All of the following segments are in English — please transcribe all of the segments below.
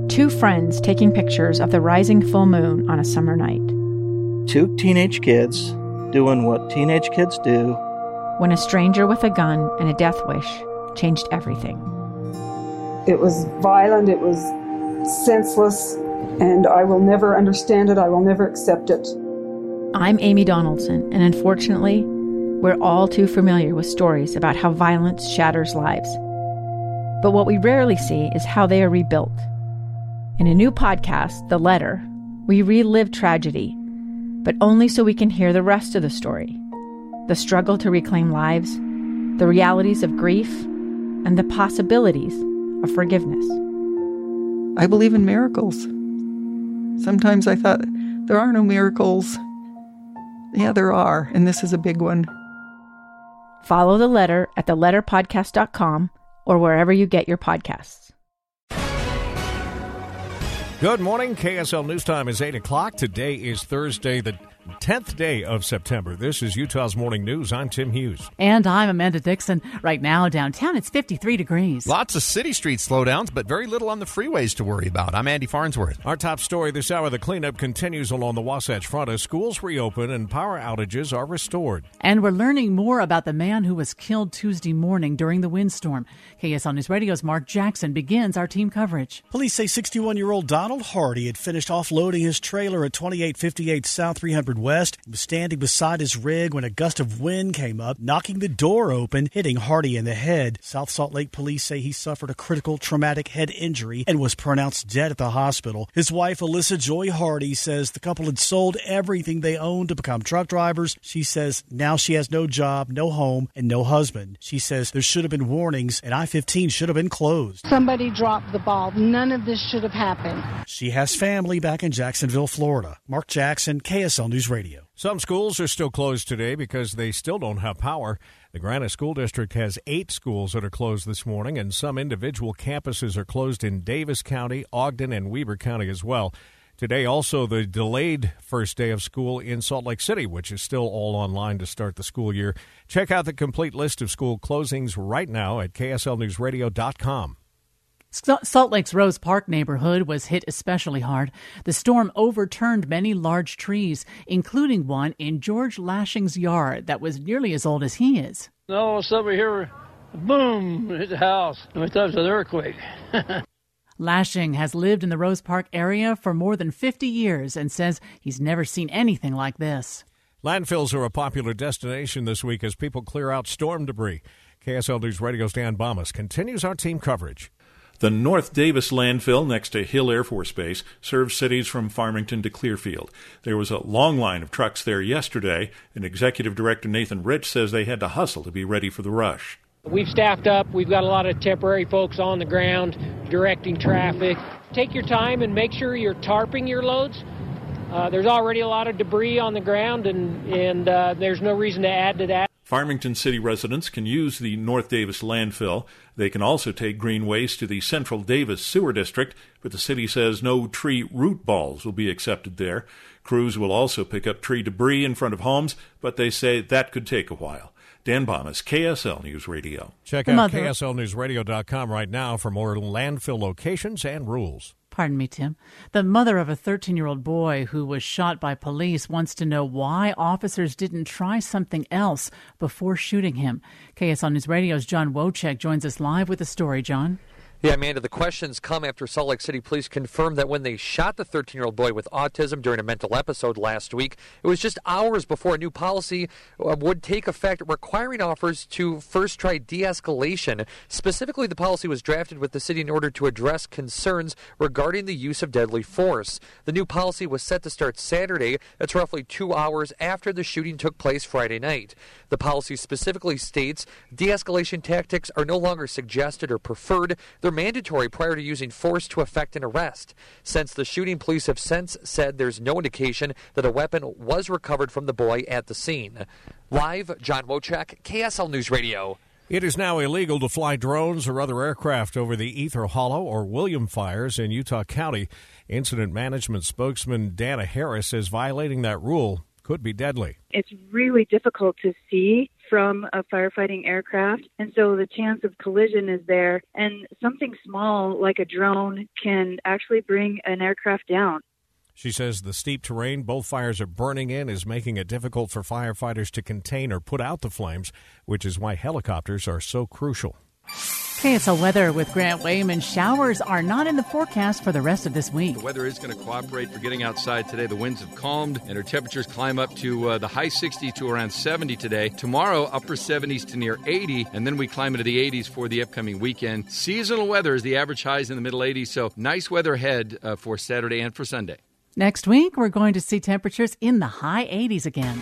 Two friends taking pictures of the rising full moon on a summer night. Two teenage kids doing what teenage kids do. When a stranger with a gun and a death wish changed everything. It was violent, it was senseless, and I will never understand it, I will never accept it. I'm Amy Donaldson, and unfortunately, we're all too familiar with stories about how violence shatters lives. But what we rarely see is how they are rebuilt. In a new podcast, The Letter, we relive tragedy, but only so we can hear the rest of the story. The struggle to reclaim lives, the realities of grief, and the possibilities of forgiveness. I believe in miracles. Sometimes I thought, there are no miracles. Yeah, there are, and this is a big one. Follow The Letter at theletterpodcast.com or wherever you get your podcasts. Good morning. KSL News Time is 8 o'clock. Today is Thursday, the 10th day of September. This is Utah's Morning News. I'm Tim Hughes. And I'm Amanda Dixon. Right now, downtown, it's 53 degrees. Lots of city street slowdowns, but very little on the freeways to worry about. I'm Andy Farnsworth. Our top story this hour, the cleanup continues along the Wasatch Front as schools reopen and power outages are restored. And we're learning more about the man who was killed Tuesday morning during the windstorm. KSL News Radio's Mark Jackson begins our team coverage. Police say 61-year-old Donald Hardy had finished offloading his trailer at 2858 South 300 West. He was standing beside his rig when a gust of wind came up, knocking the door open, hitting Hardy in the head. South Salt Lake police say he suffered a critical traumatic head injury and was pronounced dead at the hospital. His wife, Alyssa Joy Hardy, says the couple had sold everything they owned to become truck drivers. She says now she has no job, no home, and no husband. She says there should have been warnings and I-15 should have been closed. Somebody dropped the ball. None of this should have happened. She has family back in Jacksonville, Florida. Mark Jackson, KSL News Radio. Some schools are still closed today because they still don't have power. The Granite School District has 8 schools that are closed this morning, and some individual campuses are closed in Davis County, Ogden, and Weber County as well. Today, also, the delayed first day of school in Salt Lake City, which is still all online to start the school year. Check out the complete list of school closings right now at kslnewsradio.com. Salt Lake's Rose Park neighborhood was hit especially hard. The storm overturned many large trees, including one in George Lashing's yard that was nearly as old as he is. All of a sudden we hear, boom, hit the house. We thought it was an earthquake. Lashing has lived in the Rose Park area for more than 50 years and says he's never seen anything like this. Landfills are a popular destination this week as people clear out storm debris. KSL News Radio's Dan Bomas continues our team coverage. The North Davis landfill next to Hill Air Force Base serves cities from Farmington to Clearfield. There was a long line of trucks there yesterday, and Executive Director Nathan Rich says they had to hustle to be ready for the rush. We've staffed up. We've got a lot of temporary folks on the ground directing traffic. Take your time and make sure you're tarping your loads. There's already a lot of debris on the ground, and there's no reason to add to that. Farmington City residents can use the North Davis landfill. They can also take green waste to the Central Davis Sewer District, but the city says no tree root balls will be accepted there. Crews will also pick up tree debris in front of homes, but they say that could take a while. Dan Bomas, KSL News Radio. Check out KSLNewsRadio.com right now for more landfill locations and rules. Pardon me, Tim. The mother of a 13-year-old boy who was shot by police wants to know why officers didn't try something else before shooting him. KSL News Radio's John Wojcik joins us live with the story. John? Yeah, Amanda, the questions come after Salt Lake City police confirmed that when they shot the 13-year-old boy with autism during a mental episode last week, it was just hours before a new policy would take effect requiring officers to first try de-escalation. Specifically, the policy was drafted with the city in order to address concerns regarding the use of deadly force. The new policy was set to start Saturday. That's roughly 2 hours after the shooting took place Friday night. The policy specifically states de-escalation tactics are no longer suggested or preferred. They're mandatory prior to using force to effect an arrest. Since the shooting, police have since said there's no indication that a weapon was recovered from the boy at the scene. Live, John Wojcik, KSL News Radio. It is now illegal to fly drones or other aircraft over the Ether Hollow or William fires in Utah County. Incident management spokesman Dana Harris says violating that rule could be deadly. It's really difficult to see from a firefighting aircraft, and so the chance of collision is there, and something small like a drone can actually bring an aircraft down. She says the steep terrain both fires are burning in is making it difficult for firefighters to contain or put out the flames, which is why helicopters are so crucial. KSL weather with Grant Wayman. Showers are not in the forecast for the rest of this week. The weather is going to cooperate for getting outside today. The winds have calmed and our temperatures climb up to the high 60s to around 70 today. Tomorrow, upper 70s to near 80, and then we climb into the 80s for the upcoming weekend. Seasonal weather is the average highs in the middle 80s, so nice weather ahead for Saturday and for Sunday. Next week, we're going to see temperatures in the high 80s again.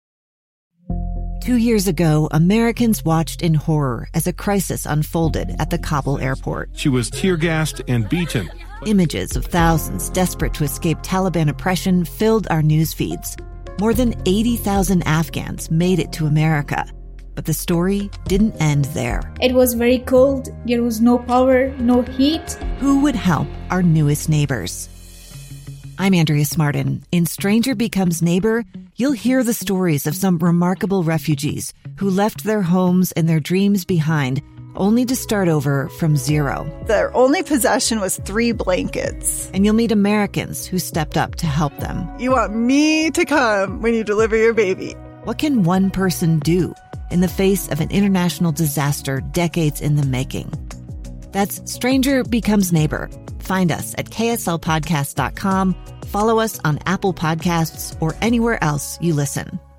2 years ago, Americans watched in horror as a crisis unfolded at the Kabul airport. She was tear-gassed and beaten. Images of thousands desperate to escape Taliban oppression filled our news feeds. More than 80,000 Afghans made it to America. But the story didn't end there. It was very cold. There was no power, no heat. Who would help our newest neighbors? I'm Andrea Smartin. In Stranger Becomes Neighbor, you'll hear the stories of some remarkable refugees who left their homes and their dreams behind, only to start over from zero. Their only possession was 3 blankets. And you'll meet Americans who stepped up to help them. You want me to come when you deliver your baby. What can one person do in the face of an international disaster decades in the making? That's Stranger Becomes Neighbor. Find us at kslpodcast.com. Follow us on Apple Podcasts or anywhere else you listen.